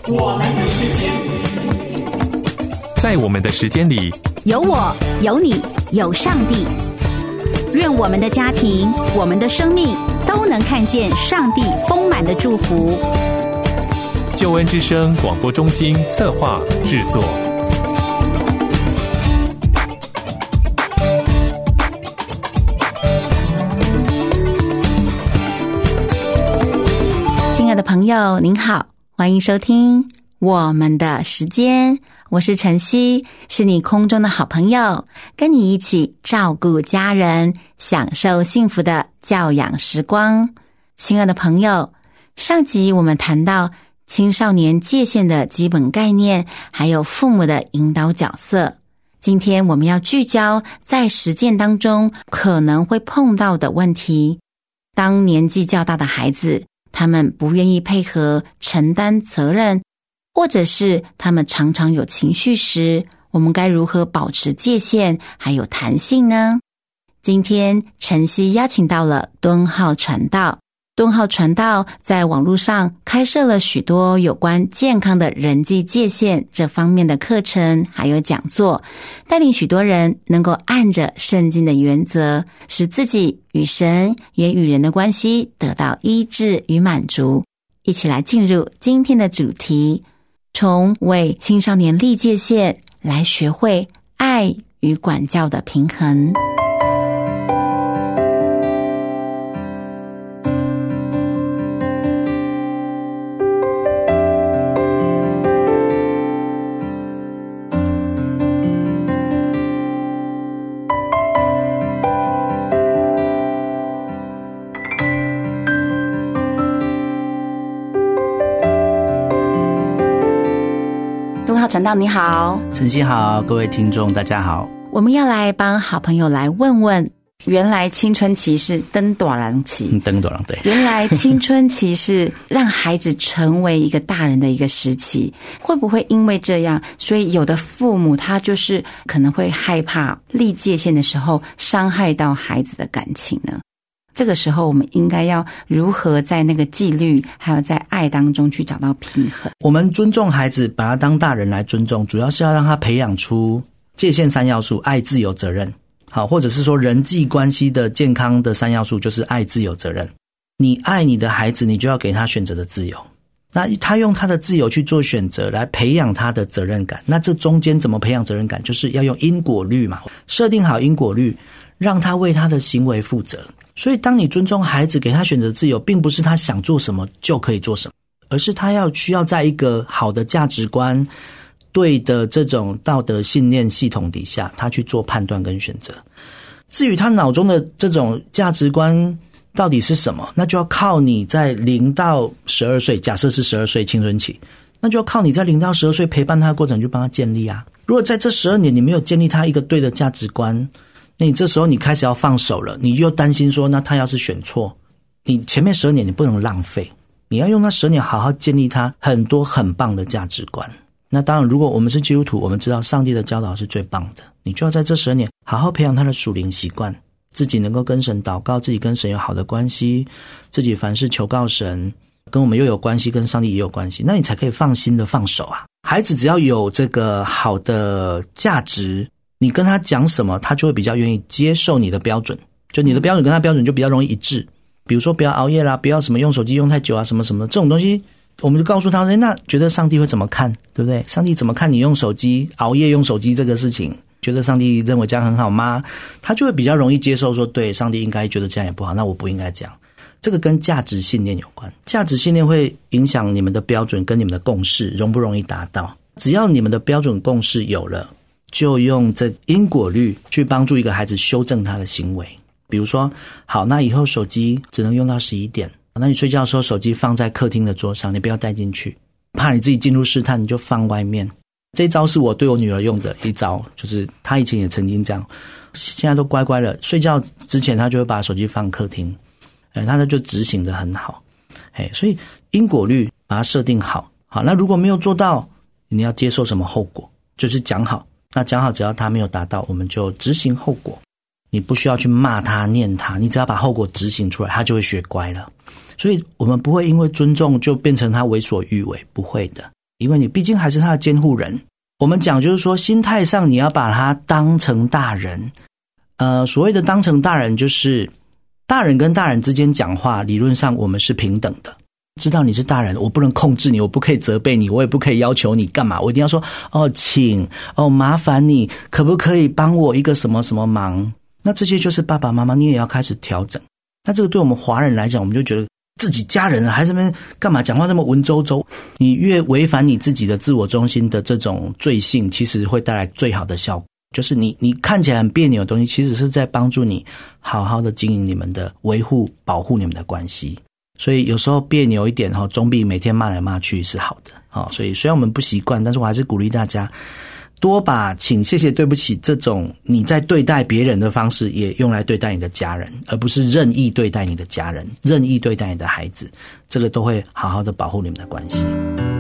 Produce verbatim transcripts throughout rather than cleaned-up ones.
我们的时间， 在我们的时间里， 有我，有你，有上帝。愿我们的家庭，我们的生命都能看见上帝丰满的祝福。 救恩之声广播中心策划制作。 亲爱的朋友您好，欢迎收听我们的时间，我是晨曦，是你空中的好朋友，跟你一起照顾家人，享受幸福的教养时光。亲爱的朋友，上集我们谈到青少年界限的基本概念，还有父母的引导角色。今天我们要聚焦在实践当中可能会碰到的问题。当年纪较大的孩子，他们不愿意配合承担责任，或者是他们常常有情绪时，我们该如何保持界限还有弹性呢？今天晨曦邀请到了敦浩传道。敦浩传道在网络上开设了许多有关健康的人际界限这方面的课程还有讲座，带领许多人能够按着圣经的原则，使自己与神也与人的关系得到医治与满足。一起来进入今天的主题，从为青少年立界限来学会爱与管教的平衡。传道你好， 晨曦好，各位听众大家好。 我们要来帮好朋友来问问，原来青春期是登大人期， 嗯，登大人对。 原来青春期是让孩子成为一个大人的一个时期，会不会因为这样，所以有的父母他就是可能会害怕立界限的时候伤害到孩子的感情呢？这个时候我们应该要如何在那个纪律还有在爱当中去找到平衡？ 我们尊重孩子，把他当大人来尊重，主要是要让他培养出界限三要素：爱、自由、责任。好，或者是说人际关系的健康的三要素就是爱、自由、责任。你爱你的孩子，你就要给他选择的自由，那他用他的自由去做选择，来培养他的责任感。那这中间怎么培养责任感？就是要用因果律嘛，设定好因果律，让他为他的行为负责。所以当你尊重孩子，给他选择自由，并不是他想做什么就可以做什么，而是他要需要在一个好的价值观、对的这种道德信念系统底下，他去做判断跟选择。至于他脑中的这种价值观到底是什么，那就要靠你在零到十二岁，假设是十二岁青春期，那就要靠你在零到十二岁陪伴他的过程去帮他建立啊。如果在这十二年你没有建立他一个对的价值观，那你这时候你开始要放手了，你又担心说，那他要是选错，你前面十二年你不能浪费，你要用那十二年好好建立他很多很棒的价值观。那当然，如果我们是基督徒，我们知道上帝的教导是最棒的，你就要在这十二年好好培养他的属灵习惯，自己能够跟神祷告，自己跟神有好的关系，自己凡事求告神，跟我们又有关系，跟上帝也有关系，那你才可以放心的放手啊。孩子只要有这个好的价值，你跟他讲什么，他就会比较愿意接受你的标准，就你的标准跟他标准就比较容易一致。比如说不要熬夜啦，不要什么用手机用太久啊，什么什么这种东西，我们就告诉他，那觉得上帝会怎么看，对不对？上帝怎么看你用手机熬夜用手机这个事情？觉得上帝认为这样很好吗？他就会比较容易接受说，对，上帝应该觉得这样也不好，那我不应该这样。这个跟价值信念有关，价值信念会影响你们的标准跟你们的共识容不容易达到。只要你们的标准共识有了，就用这因果律去帮助一个孩子修正他的行为。比如说，好，那以后手机只能用到十一点，那你睡觉的时候手机放在客厅的桌上，你不要带进去，怕你自己进入试探，你就放外面。这一招是我对我女儿用的一招，就是她以前也曾经这样，现在都乖乖了，睡觉之前她就会把手机放客厅，哎，她就执行得很好。哎，所以因果律把它设定好，好，那如果没有做到，你要接受什么后果，就是讲好。那讲好，只要他没有达到，我们就执行后果。你不需要去骂他念他，你只要把后果执行出来，他就会学乖了。所以我们不会因为尊重就变成他为所欲为，不会的。 因为你毕竟还是他的监护人。我们讲就是说心态上你要把他当成大人，呃，所谓的当成大人就是大人跟大人之间讲话，理论上我们是平等的，知道你是大人，我不能控制你，我不可以责备你，我也不可以要求你干嘛，我一定要说哦请，哦麻烦你可不可以帮我一个什么什么忙。那这些就是爸爸妈妈你也要开始调整。那这个对我们华人来讲，我们就觉得自己家人还是那边干嘛讲话那么文绉绉，你越违反你自己的自我中心的这种罪性，其实会带来最好的效果，就是你你看起来很别扭的东西，其实是在帮助你好好的经营你们的维护保护你们的关系。所以有时候别扭一点总比每天骂来骂去是好的。所以虽然我们不习惯，但是我还是鼓励大家多把请谢谢对不起这种你在对待别人的方式也用来对待你的家人，而不是任意对待你的家人，任意对待你的孩子，这个都会好好的保护你们的关系。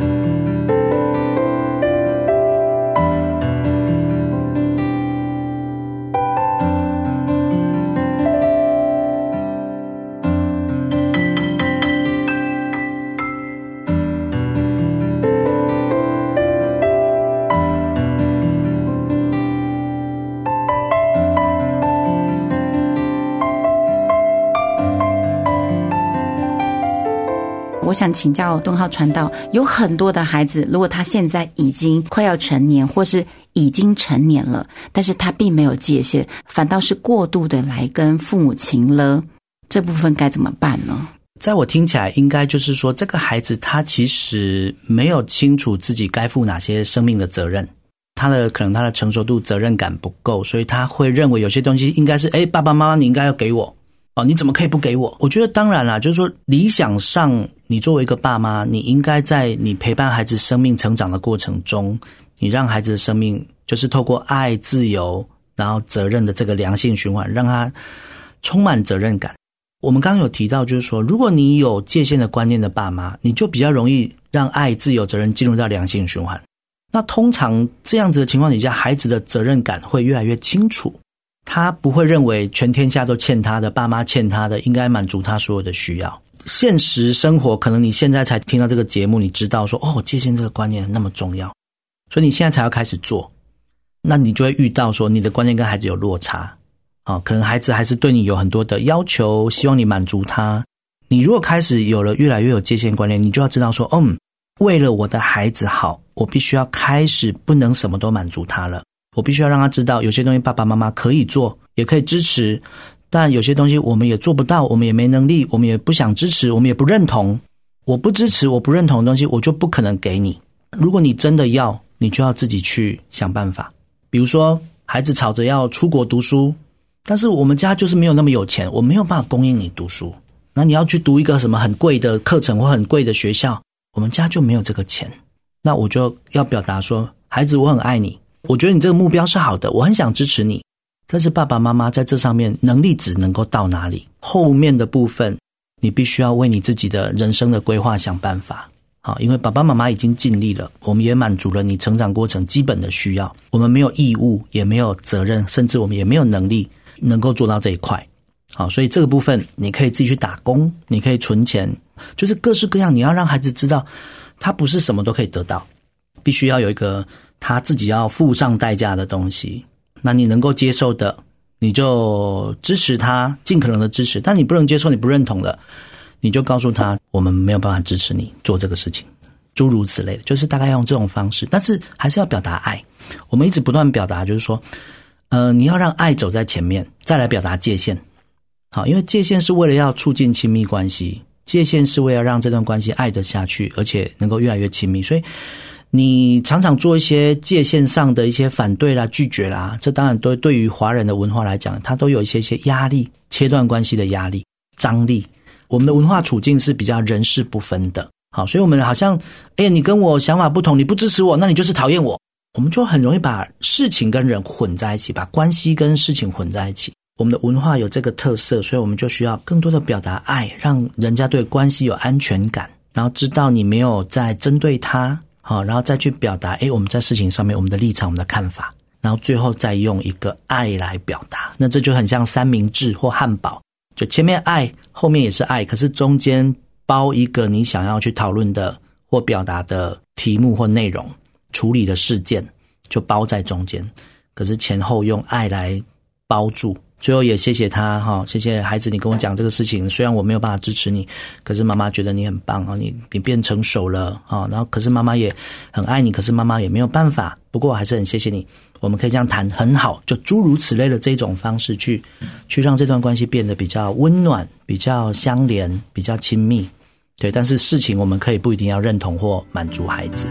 我想请教敦浩传道，有很多的孩子，如果他现在已经快要成年，或是已经成年了，但是他并没有界限，反倒是过度的来跟父母亲了，这部分该怎么办呢？ 在我听起来应该就是说，这个孩子他其实没有清楚自己该负哪些生命的责任，他的可能他的成熟度责任感不够，所以他会认为有些东西应该是诶爸爸妈妈你应该要给我哦，你怎么可以不给我？我觉得当然啦，就是说理想上你作为一个爸妈，你应该在你陪伴孩子生命成长的过程中，你让孩子的生命就是透过爱、自由然后责任的这个良性循环，让他充满责任感。我们刚刚有提到就是说，如果你有界限的观念的爸妈，你就比较容易让爱、自由、责任进入到良性循环。那通常这样子的情况底下，孩子的责任感会越来越清楚，他不会认为全天下都欠他的，爸妈欠他的，应该满足他所有的需要。现实生活可能你现在才听到这个节目，你知道说哦，界限这个观念那么重要，所以你现在才要开始做，那你就会遇到说你的观念跟孩子有落差、哦、可能孩子还是对你有很多的要求，希望你满足他。你如果开始有了越来越有界限观念，你就要知道说嗯，为了我的孩子好，我必须要开始不能什么都满足他了，我必须要让他知道有些东西爸爸妈妈可以做，也可以支持，但有些东西我们也做不到，我们也没能力，我们也不想支持，我们也不认同。我不支持我不认同的东西，我就不可能给你。如果你真的要，你就要自己去想办法。比如说孩子吵着要出国读书，但是我们家就是没有那么有钱，我没有办法供应你读书，那你要去读一个什么很贵的课程或很贵的学校，我们家就没有这个钱。那我就要表达说，孩子我很爱你，我觉得你这个目标是好的，我很想支持你，但是爸爸妈妈在这上面能力只能够到哪里，后面的部分你必须要为你自己的人生的规划想办法。好，因为爸爸妈妈已经尽力了，我们也满足了你成长过程基本的需要，我们没有义务也没有责任，甚至我们也没有能力能够做到这一块。好，所以这个部分你可以自己去打工，你可以存钱，就是各式各样，你要让孩子知道他不是什么都可以得到，必须要有一个他自己要付上代价的东西。那你能够接受的你就支持他，尽可能的支持，但你不能接受你不认同的，你就告诉他我们没有办法支持你做这个事情，诸如此类的，就是大概要用这种方式，但是还是要表达爱。我们一直不断表达就是说呃，你要让爱走在前面，再来表达界限。好，因为界限是为了要促进亲密关系，界限是为了让这段关系爱得下去，而且能够越来越亲密，所以你常常做一些界限上的一些反对啦、拒绝啦，这当然都对于华人的文化来讲，它都有一些些压力，切断关系的压力、张力。我们的文化处境是比较人事不分的，好，所以我们好像，哎，你跟我想法不同，你不支持我，那你就是讨厌我，我们就很容易把事情跟人混在一起，把关系跟事情混在一起。我们的文化有这个特色，所以我们就需要更多的表达爱，让人家对关系有安全感，然后知道你没有在针对他。好，然后再去表达诶我们在事情上面我们的立场我们的看法，然后最后再用一个爱来表达。那这就很像三明治或汉堡，就前面爱后面也是爱，可是中间包一个你想要去讨论的或表达的题目或内容，处理的事件就包在中间，可是前后用爱来包住。最后也谢谢他哈，谢谢孩子你跟我讲这个事情，虽然我没有办法支持你，可是妈妈觉得你很棒啊，你你变成熟了啊，然后可是妈妈也很爱你，可是妈妈也没有办法，不过我还是很谢谢你，我们可以这样谈很好，就诸如此类的这种方式去去让这段关系变得比较温暖，比较相连，比较亲密。对，但是事情我们可以不一定要认同或满足孩子。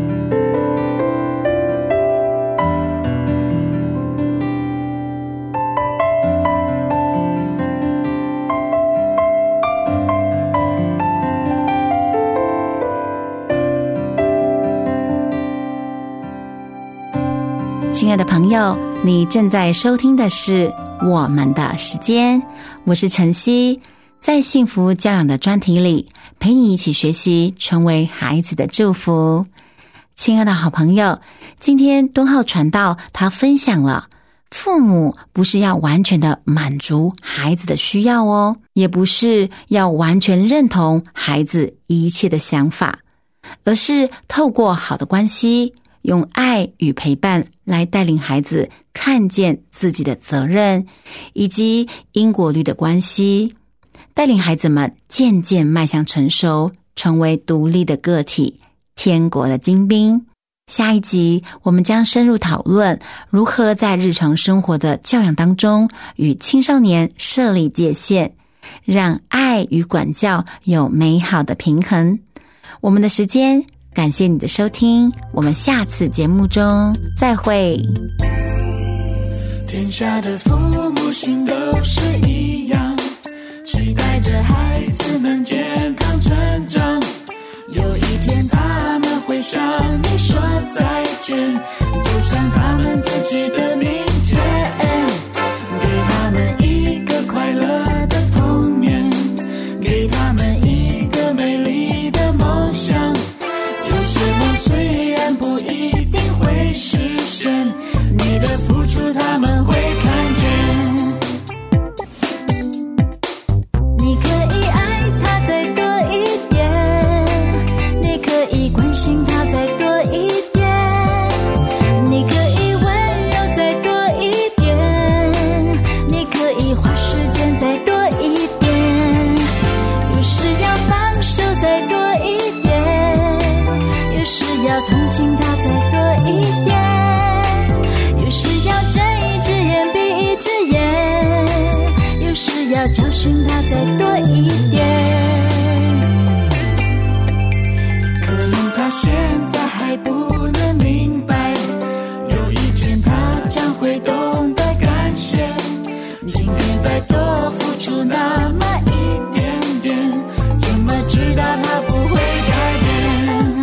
亲爱的朋友，你正在收听的是我们的时间，我是晨曦，在幸福教养的专题里，陪你一起学习，成为孩子的祝福。亲爱的好朋友，今天敦浩传道他分享了，父母不是要完全的满足孩子的需要哦，也不是要完全认同孩子一切的想法，而是透过好的关系，用爱与陪伴来带领孩子看见自己的责任，以及因果律的关系，带领孩子们渐渐迈向成熟，成为独立的个体，天国的精兵。下一集我们将深入讨论如何在日常生活的教养当中与青少年设立界限，让爱与管教有美好的平衡。我们的时间，感谢你的收听，我们下次节目中再会。 天下的父母心都是一样，期待着孩子能健康成长，有一天他们会向你说再见，走向他们自己的明天，给他们一个快乐的童年，给他们一个美丽的梦想。有些梦虽然不一定会实现，你的付出他们会看见。你可以爱他再多一点，你可以关心他再多一点，你可以温柔再多一点，你可以花时间再多一点，有时要放手再多一点，有时要同情他再多一点，有时要睁一只眼闭一只眼，有时要教训他再多一点。可能他现在还不能明白，有一天他将会懂得感谢，今天再多付出那么一点点，怎么知道他不会改变。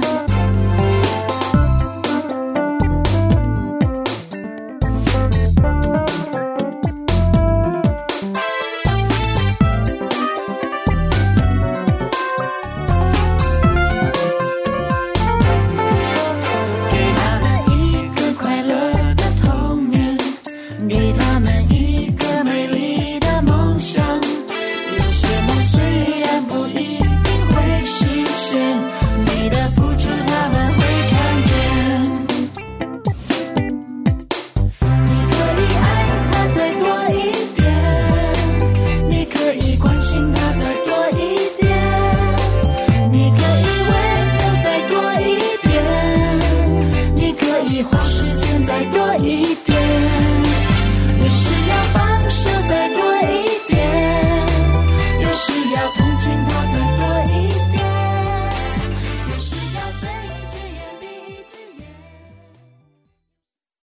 花时间